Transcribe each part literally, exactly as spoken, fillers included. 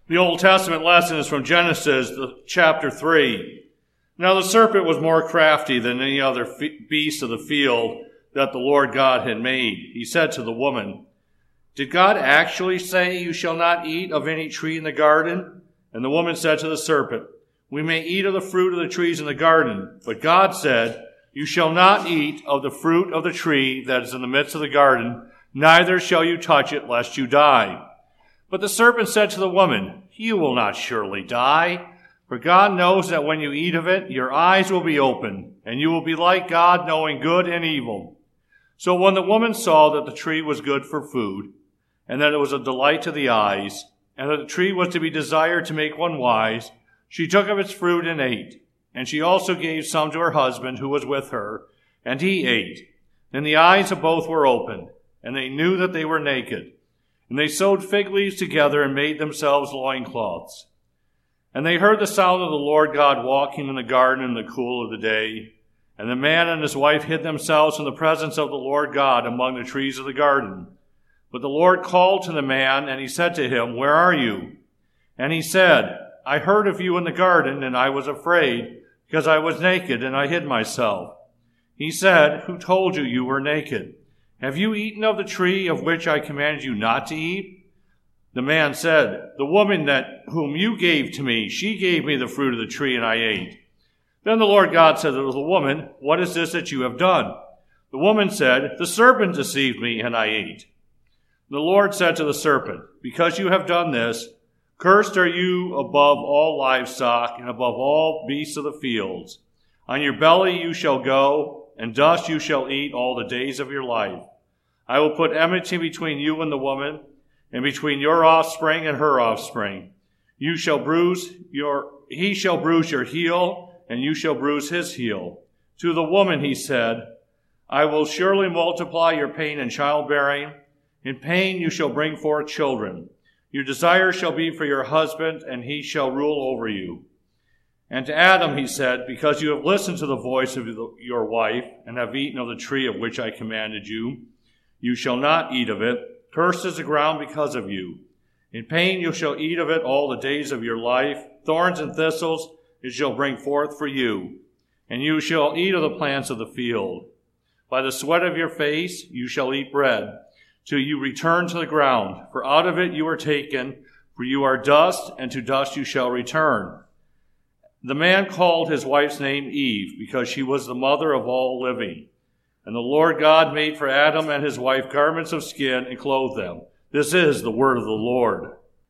The Old Testament lesson is from Genesis chapter three. Now the serpent was more crafty than any other beast of the field that the Lord God had made. He said to the woman, "Did God actually say you shall not eat of any tree in the garden?" And the woman said to the serpent, "We may eat of the fruit of the trees in the garden, but God said, you shall not eat of the fruit of the tree that is in the midst of the garden, neither shall you touch it, lest you die." But the serpent said to the woman, "You will not surely die, for God knows that when you eat of it, your eyes will be opened, and you will be like God, knowing good and evil." So when the woman saw that the tree was good for food, and that it was a delight to the eyes, and that the tree was to be desired to make one wise, she took of its fruit and ate. And she also gave some to her husband who was with her, and he ate. Then the eyes of both were opened, and they knew that they were naked. And they sewed fig leaves together and made themselves loincloths. And they heard the sound of the Lord God walking in the garden in the cool of the day. And the man and his wife hid themselves in the presence of the Lord God among the trees of the garden. But the Lord called to the man, and he said to him, "Where are you?" And he said, "I heard of you in the garden, and I was afraid, because I was naked, and I hid myself." He said, "Who told you you were naked? Have you eaten of the tree of which I commanded you not to eat?" The man said, "The woman that whom you gave to me, she gave me the fruit of the tree, and I ate." Then the Lord God said to the woman, "What is this that you have done?" The woman said, "The serpent deceived me, and I ate." The Lord said to the serpent, "Because you have done this, cursed are you above all livestock and above all beasts of the fields. On your belly you shall go, and dust you shall eat all the days of your life. I will put enmity between you and the woman, and between your offspring and her offspring. You shall bruise your, he shall bruise your heel, and you shall bruise his heel." To the woman he said, "I will surely multiply your pain in childbearing. In pain you shall bring forth children. Your desire shall be for your husband, and he shall rule over you." And to Adam he said, "Because you have listened to the voice of your wife, and have eaten of the tree of which I commanded you, you shall not eat of it. Cursed is the ground because of you. In pain you shall eat of it all the days of your life. Thorns and thistles it shall bring forth for you. And you shall eat of the plants of the field. By the sweat of your face you shall eat bread, till you return to the ground. For out of it you are taken, for you are dust, and to dust you shall return." The man called his wife's name Eve, because she was the mother of all living. And the Lord God made for Adam and his wife garments of skin and clothed them. This is the word of the Lord.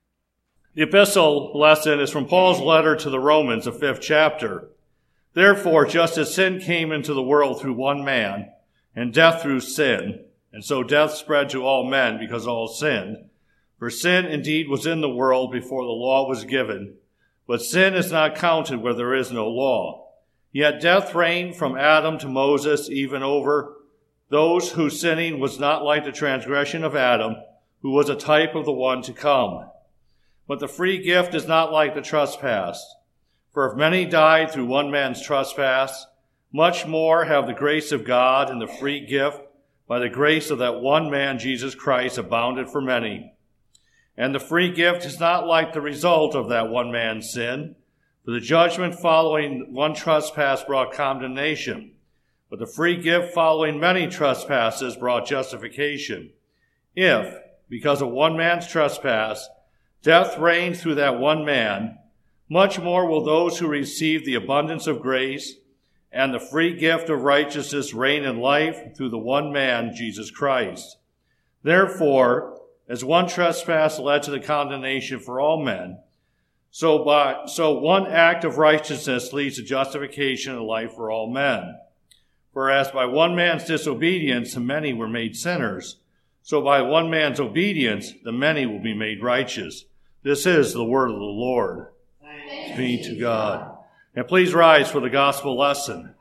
The epistle lesson is from Paul's letter to the Romans, the fifth chapter. "Therefore, just as sin came into the world through one man, and death through sin, and so death spread to all men because all sinned. For sin indeed was in the world before the law was given, but sin is not counted where there is no law. Yet death reigned from Adam to Moses, even over those whose sinning was not like the transgression of Adam, who was a type of the one to come. But the free gift is not like the trespass. For if many died through one man's trespass, much more have the grace of God and the free gift by the grace of that one man, Jesus Christ, abounded for many. And the free gift is not like the result of that one man's sin, for the judgment following one trespass brought condemnation, but the free gift following many trespasses brought justification. If, because of one man's trespass, death reigned through that one man, much more will those who receive the abundance of grace and the free gift of righteousness reign in life through the one man, Jesus Christ. Therefore, as one trespass led to the condemnation for all men, so by so one act of righteousness leads to justification and life for all men. For as by one man's disobedience the many were made sinners, so by one man's obedience the many will be made righteous. This is the word of the Lord. Thanks be to God. And please rise for the gospel lesson.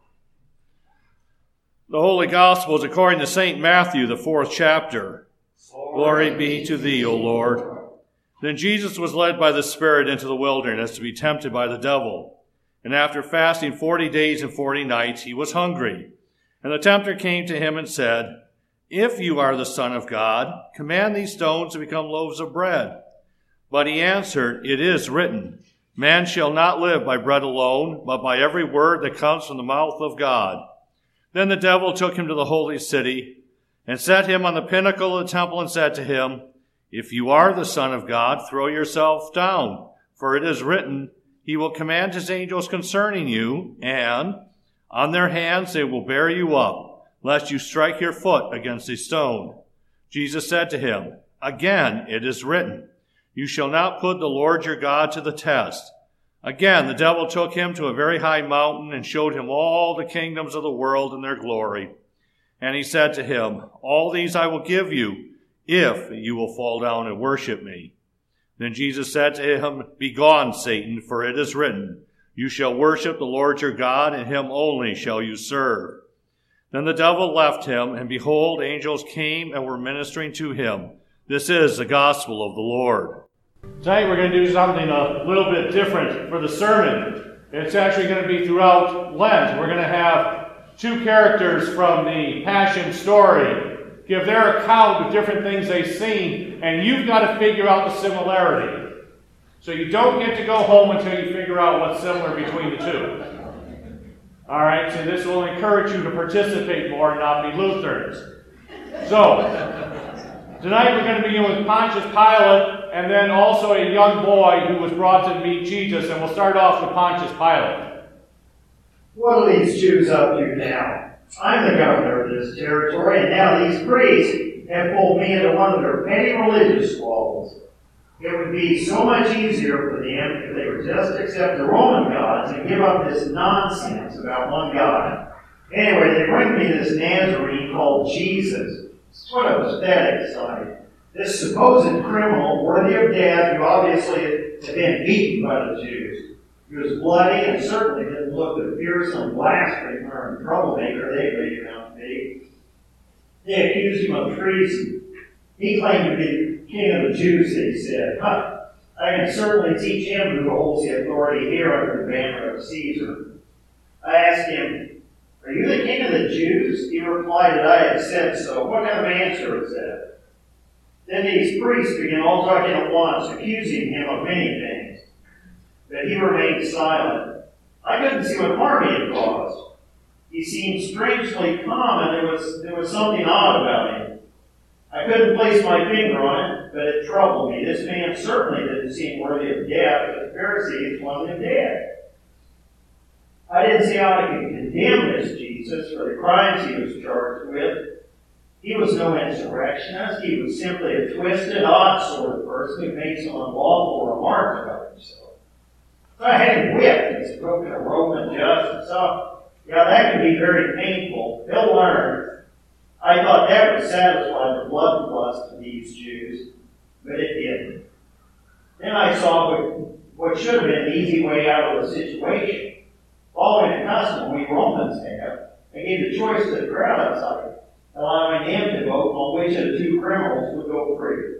The Holy Gospel is according to Saint Matthew, the fourth chapter. Glory be to thee, O Lord. Then Jesus was led by the Spirit into the wilderness to be tempted by the devil. And after fasting forty days and forty nights, he was hungry. And the tempter came to him and said, "If you are the Son of God, command these stones to become loaves of bread." But he answered, "It is written, man shall not live by bread alone, but by every word that comes from the mouth of God." Then the devil took him to the holy city and set him on the pinnacle of the temple and said to him, "If you are the Son of God, throw yourself down, for it is written, he will command his angels concerning you, and on their hands they will bear you up, lest you strike your foot against a stone." Jesus said to him, "Again it is written, you shall not put the Lord your God to the test." Again the devil took him to a very high mountain and showed him all the kingdoms of the world and their glory. And he said to him, "All these I will give you, if you will fall down and worship me." Then Jesus said to him, "Begone, Satan, for it is written, you shall worship the Lord your God, and him only shall you serve." Then the devil left him, and behold, angels came and were ministering to him. This is the gospel of the Lord. Tonight we're going to do something a little bit different for the sermon. It's actually going to be throughout Lent. We're going to have two characters from the Passion story give their account of different things they've seen, and you've got to figure out the similarity. So you don't get to go home until you figure out what's similar between the two. All right, so this will encourage you to participate more and not be Lutherans. So, tonight we're going to begin with Pontius Pilate, and then also a young boy who was brought to meet Jesus, and we'll start off with Pontius Pilate. "What are these Jews up to now? I'm the governor of this territory, and now these priests have pulled me into one of their petty religious squabbles. It would be so much easier for them if they would just accept the Roman gods and give up this nonsense about one God. Anyway, they bring me this Nazarene called Jesus. What a pathetic sight. This supposed criminal, worthy of death, who obviously had been beaten by the Jews. He was bloody and certainly didn't look the fearsome blasphemer and troublemaker they made him out to be. They accused him of treason. He claimed to be king of the Jews, they said. Huh, I can certainly teach him who holds the authority here under the banner of Caesar. I asked him, "Are you the king of the Jews?" He replied that I had said so. What kind of answer is that? Then these priests began all talking at once, accusing him of many things. But he remained silent. I couldn't see what harm he had caused. He seemed strangely calm, and there was, there was something odd about him. I couldn't place my finger on it, but it troubled me. This man certainly didn't seem worthy of death, but the Pharisees wanted him dead. I didn't see how I could condemn this Jesus for the crimes he was charged with. He was no insurrectionist. He was simply a twisted, odd sort of person who made some unlawful remarks about himself. So I had him whipped as a token of Roman justice. So, yeah, that can be very painful. He'll learn. I thought that would satisfy the bloodlust of these Jews, but it didn't. Then I saw what, what should have been the easy way out of the situation. Following a custom we Romans have, I gave the choice to the crowd outside, allowing them to vote on which of the two criminals would go free.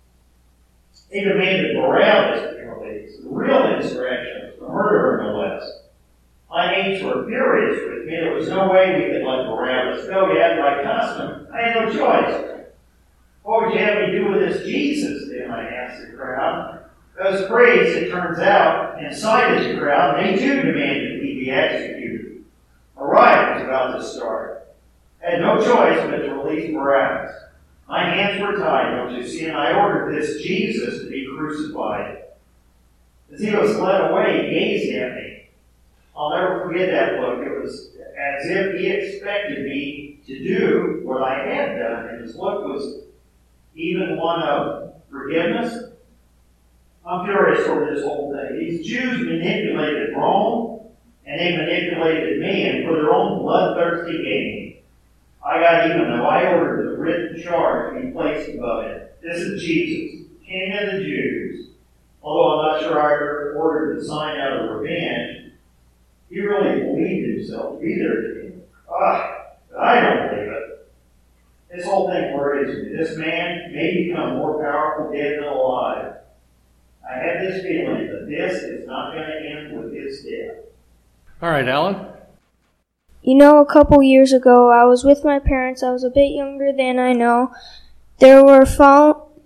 They demanded Barabbas be released, the real insurrectionist, the murderer no less. My mates were furious with me. There was no way we could let Barabbas go yet. By custom, I had no choice. What would you have me do with this Jesus, then? I asked the crowd. Those priests, it turns out, incited the crowd, and they too demanded he be executed. A riot was about to start. I had no choice but to release Barabbas. My hands were tied, don't you see, and I ordered this Jesus to be crucified. As he was led away, he gazed at me. I'll never forget that look. It was as if he expected me to do what I had done, and his look was even one of forgiveness. I'm furious over this whole thing. These Jews manipulated Rome, and they manipulated me, and for their own bloodthirsty gain. I got even, though I ordered the written charge to be placed above it. This is Jesus, King of the Jews. Although I'm not sure I ordered the sign out of revenge, he really believed himself to be their king. Ah, but I don't believe it. This whole thing worries me. This man may become more powerful dead than alive. I have this feeling that this is not going to end with his death. All right, Alan. You know, a couple years ago, I was with my parents. I was a bit younger than I know. There were fall-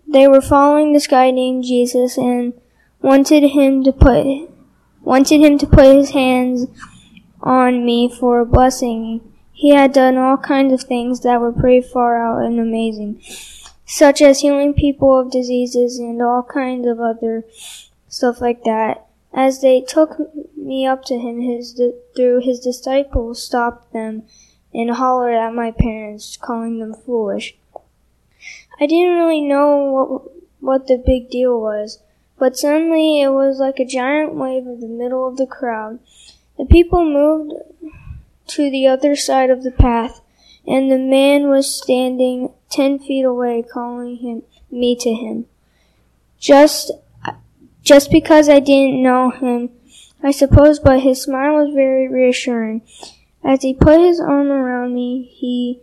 they were following this guy named Jesus and wanted him to put wanted him to put his hands on me for a blessing. He had done all kinds of things that were pretty far out and amazing, such as healing people of diseases and all kinds of other stuff like that. As they took me up to him, his through his disciples stopped them and hollered at my parents, calling them foolish. I didn't really know what, what the big deal was, but suddenly it was like a giant wave in the middle of the crowd. The people moved to the other side of the path, and the man was standing ten feet away, calling him me to him. Just, just because I didn't know him, I suppose, but his smile was very reassuring. As he put his arm around me, he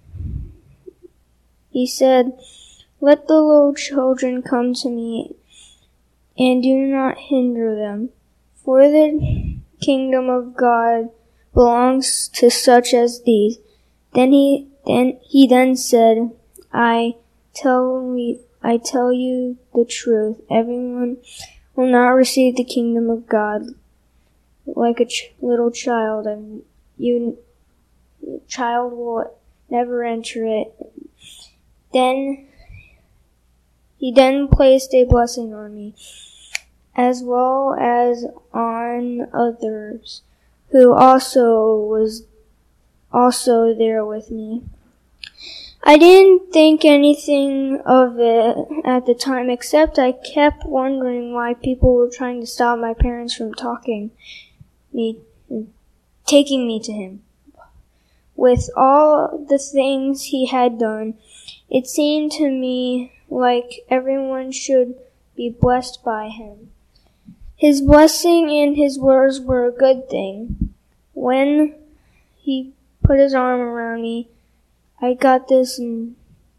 he said, "Let the little children come to me, and do not hinder them, for the kingdom of God belongs to such as these." Then he then he then said, "I tell you, I tell you the truth. Everyone will not receive the kingdom of God like a ch- little child, and you child will never enter it." Then he then placed a blessing on me, as well as on others who also was also there with me. I didn't think anything of it at the time, except I kept wondering why people were trying to stop my parents from talking me, taking me to him. With all the things he had done, it seemed to me like everyone should be blessed by him. His blessing and his words were a good thing. When he put his arm around me, I got this um,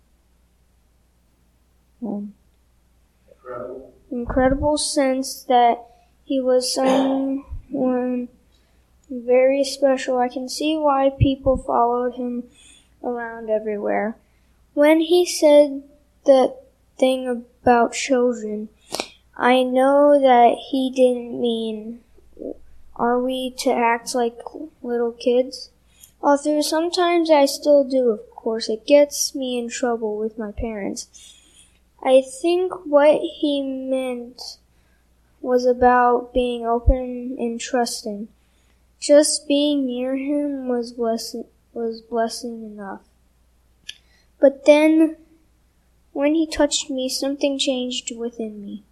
incredible. incredible sense that he was someone very special. I can see why people followed him around everywhere. When he said that thing about children, I know that he didn't mean, are we to act like little kids? Although sometimes I still do, of course. It gets me in trouble with my parents. I think what he meant was about being open and trusting. Just being near him was blessing, was blessing enough. But then, when he touched me, something changed within me.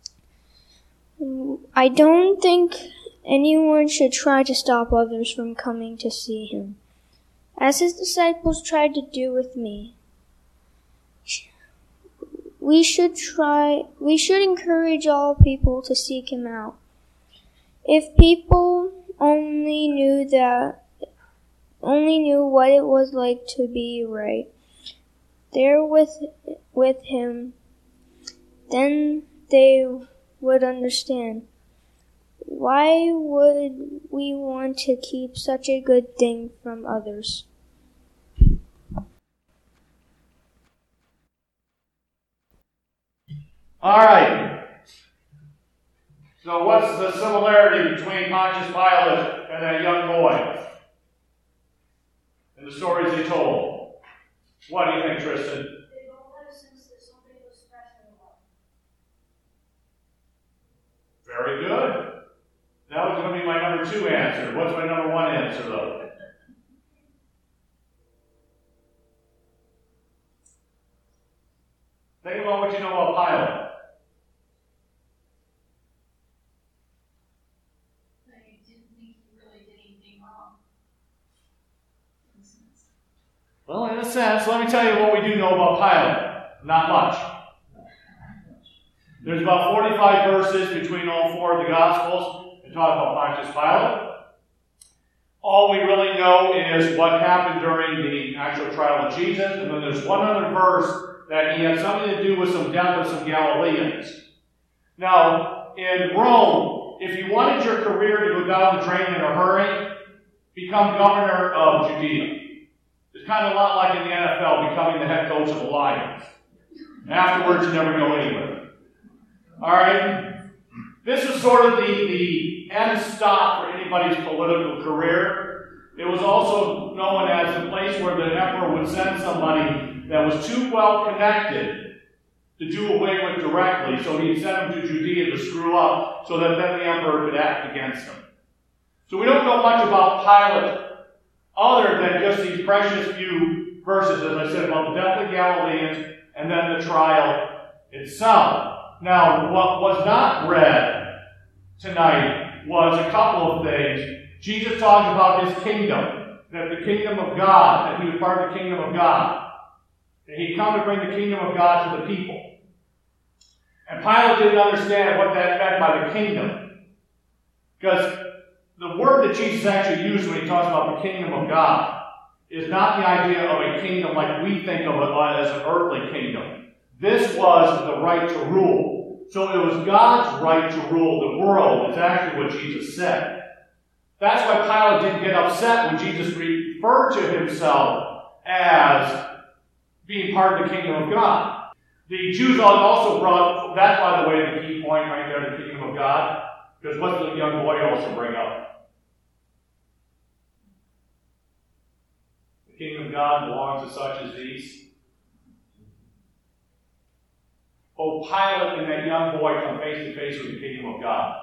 I don't think anyone should try to stop others from coming to see him, as his disciples tried to do with me. We should try, we should encourage all people to seek him out. If people only knew that, only knew what it was like to be right there with, with him, then they would understand. Why would we want to keep such a good thing from others? All right. So what's the similarity between Pontius Pilate and that young boy and the stories he told? What do you think, Tristan? They both had a sense that something was special about them. Very good. That was going to be my number two answer. What's my number one answer, though? Think about what you know about Pilate. They didn't think he really did anything wrong. In a sense. Well, in a sense, let me tell you what we do know about Pilate. Not much. There's about forty-five verses between all four of the Gospels that talk about Pontius Pilate. All we really know is what happened during the actual trial of Jesus, and then there's one other verse that he had something to do with some death of some Galileans. Now, in Rome, if you wanted your career to go down the drain in a hurry, become governor of Judea. It's kind of a lot like in the N F L becoming the head coach of the Lions. Afterwards, you never go anywhere. All right? This was sort of the, the end stop for anybody's political career. It was also known as the place where the emperor would send somebody that was too well connected to do away with directly, so he'd send him to Judea to screw up, so that then the emperor could act against him. So we don't know much about Pilate other than just these precious few verses, as I said, about the death of the Galileans and then the trial itself. Now, what was not read tonight was a couple of things. Jesus talks about his kingdom, that the kingdom of God, that he was part of the kingdom of God, that he'd come to bring the kingdom of God to the people. And Pilate didn't understand what that meant by the kingdom, because the word that Jesus actually used when he talks about the kingdom of God is not the idea of a kingdom like we think of it as an earthly kingdom. This was the right to rule. So it was God's right to rule the world, is actually what Jesus said. That's why Pilate didn't get upset when Jesus referred to himself as being part of the kingdom of God. The Jews also brought, that's by the way the key point right there, the kingdom of God, because what did the young boy also bring up? The kingdom of God belongs to such as these. Oh, Pilate and that young boy come face to face with the kingdom of God.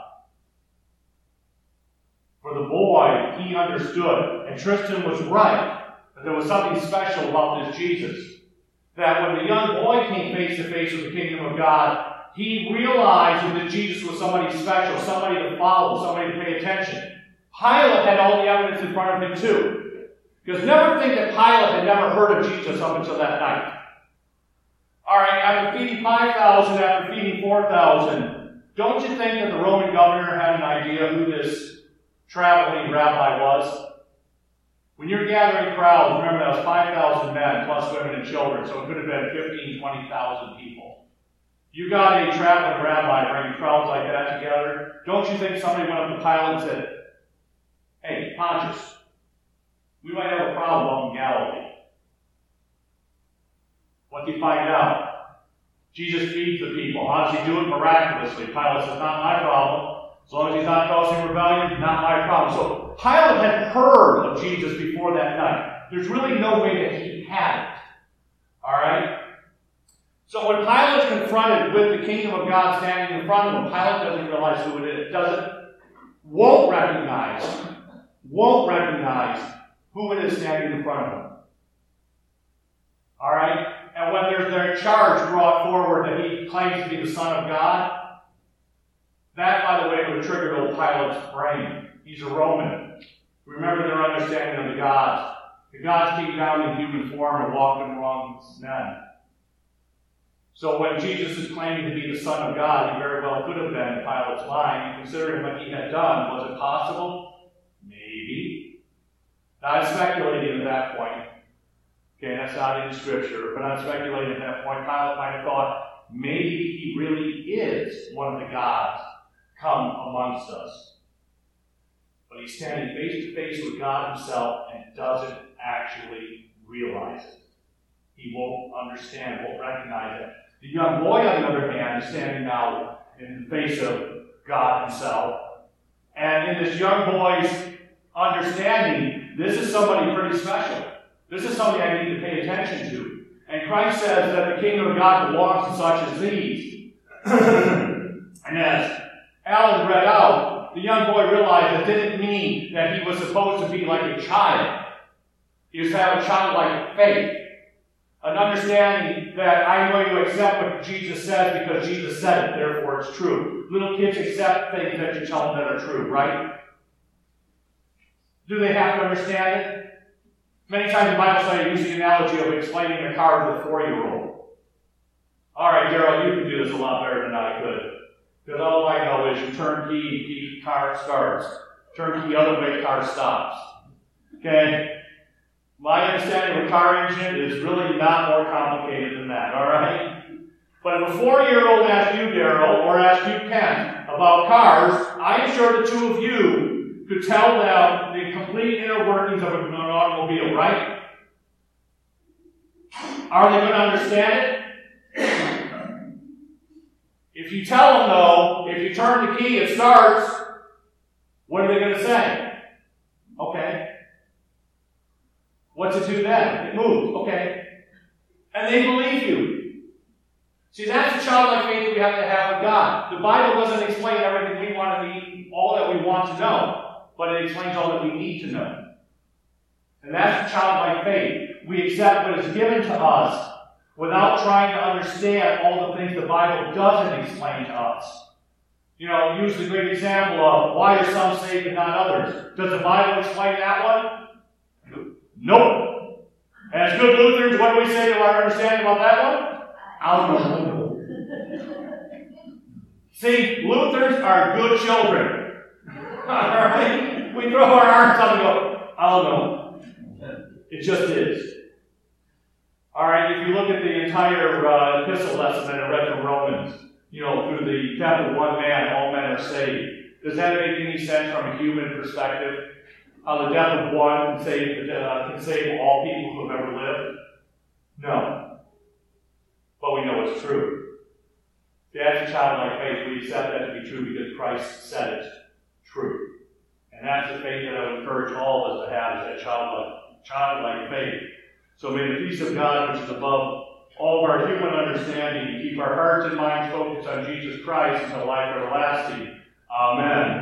For the boy, he understood, and Tristan was right, that there was something special about this Jesus. That when the young boy came face to face with the kingdom of God, he realized that Jesus was somebody special, somebody to follow, somebody to pay attention. Pilate had all the evidence in front of him too. Because never think that Pilate had never heard of Jesus up until that night. All right, after feeding five thousand, after feeding four thousand, don't you think that the Roman governor had an idea who this traveling rabbi was? When you're gathering crowds, remember that was five thousand men plus women and children, so it could have been fifteen, twenty thousand people. You got a traveling rabbi bringing crowds like that together. Don't you think somebody went up to Pilate and said, "Hey, Pontius, we might have a problem out in Galilee." What do you find out? Jesus feeds the people. How does he do it? Miraculously. Pilate says, "Not my problem. As long as he's not causing rebellion, not my problem." So Pilate had heard of Jesus before that night. There's really no way that he hadn't. All right? So when Pilate is confronted with the kingdom of God standing in front of him, Pilate doesn't realize who it is. Doesn't, won't recognize, won't recognize who it is standing in front of him. All right? And when there's their charge brought forward that he claims to be the Son of God, that, by the way, would have triggered old Pilate's brain. He's a Roman. Remember their understanding of the gods. The gods came down in human form and walked among men. So when Jesus is claiming to be the Son of God, he very well could have been in Pilate's mind. Considering what he had done, was it possible? Maybe. Now, I'm speculating at that point. Okay, that's not in Scripture, but I'm speculating at that point. Pilate might have thought, maybe he really is one of the gods come amongst us. But he's standing face to face with God himself and doesn't actually realize it. He won't understand, won't recognize it. The young boy, on the other hand, is standing now in the face of God himself. And in this young boy's understanding, this is somebody pretty special. This is somebody I need to pay attention to. And Christ says that the kingdom of God belongs to such as these. And as Alan read out, the young boy realized it didn't mean that he was supposed to be like a child. He was to have a childlike faith. An understanding that I'm going to accept what Jesus says because Jesus said it, therefore it's true. Little kids accept things that you tell them that are true, right? Do they have to understand it? Many times in Bible study, I use the analogy of explaining a car to a four-year-old. All right, Daryl, you can do this a lot better than I could. Because all I know is you turn key, key, car starts. Turn key, other way, car stops. Okay? My understanding of a car engine is really not more complicated than that, all right? But if a four-year-old asks you, Daryl, or asks you, Ken, about cars, I'm sure the two of you could tell them the complete inner workings of an automobile, right? Are they going to understand it? If you tell them, though, if you turn the key, it starts, what are they going to say? Okay. What's it do then? It moves. Okay. And they believe you. See, that's the childlike faith we have to have with God. The Bible doesn't explain everything we want to be, all that we want to know, but it explains all that we need to know. And that's the childlike faith. We accept what is given to us without trying to understand all the things the Bible doesn't explain to us. You know, use the great example of why are some saved and not others. Does the Bible explain that one? Nope. And as good Lutherans, what do we say to our understanding about that one? I don't know. See, Lutherans are good children. Alright? We throw our arms up and go, I don't know. It just is. Alright, if you look at the entire uh, epistle lesson that I read from Romans, you know, through the death of one man, all men are saved. Does that make any sense from a human perspective? How the death of one can save, uh, can save all people who have ever lived? No. But we know it's true. That's a childlike faith. We accept that to be true because Christ said it's true. And that's the faith that I would encourage all of us to have, is that childlike, childlike faith. So may the peace of God, which is above all of our human understanding, keep our hearts and minds focused on Jesus Christ until life everlasting. Amen.